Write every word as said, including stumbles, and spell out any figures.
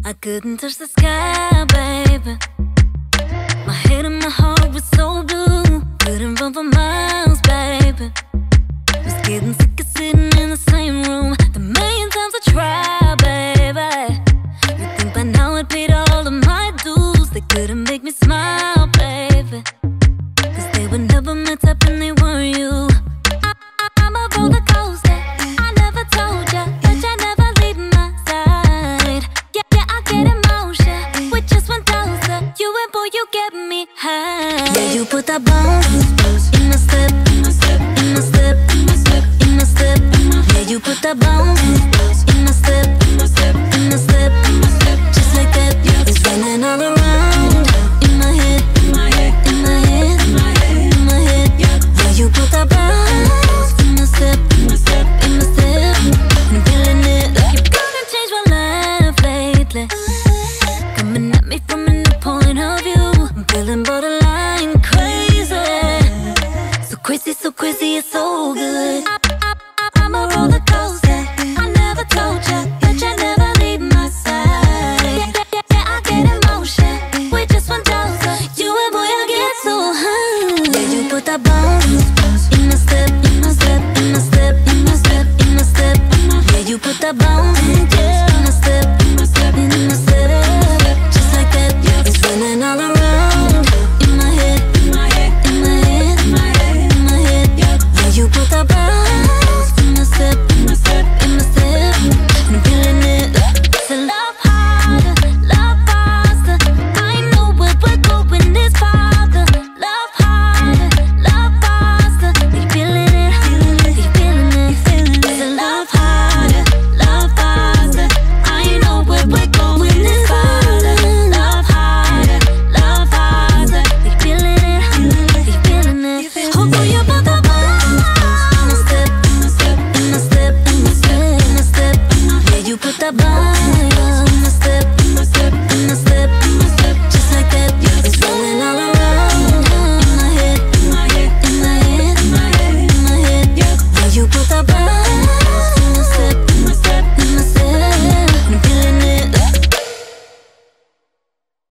I couldn't touch the sky, baby. My head and my heart was so blue. Couldn't run for miles, baby. Was getting sick of sitting in the same room the million times I tried, baby. You think by now I'd paid all of my dues. They couldn't make me smile, baby, cause they were never my type and they weren't you. I, I, I'm a roller coaster. I never told ya that you never leave my side. Yeah, yeah, I get emotion with just one dose of you, and boy, you get me high. Yeah, you put that bounce in my step, in my step, in my step, in my step, in my step. Yeah, you put that bounce in my step, in my step, in my step, in my step, just like that. It's running all around in my head, in my head, in my head, in my head, in my head. Yeah, you put that bounce in my step, in my step, in my step. I'm feeling it. You gonna change my life lately. Coming at me from a new point of view. I'm feeling borderline crazy. So crazy, so crazy, it's so good. I, I, I, I'm a roller coaster. I never told ya that you never leave my side. Yeah, yeah, yeah, yeah, I get emotion with just one dose of you, and boy, I get so high. Yeah, you put that bomb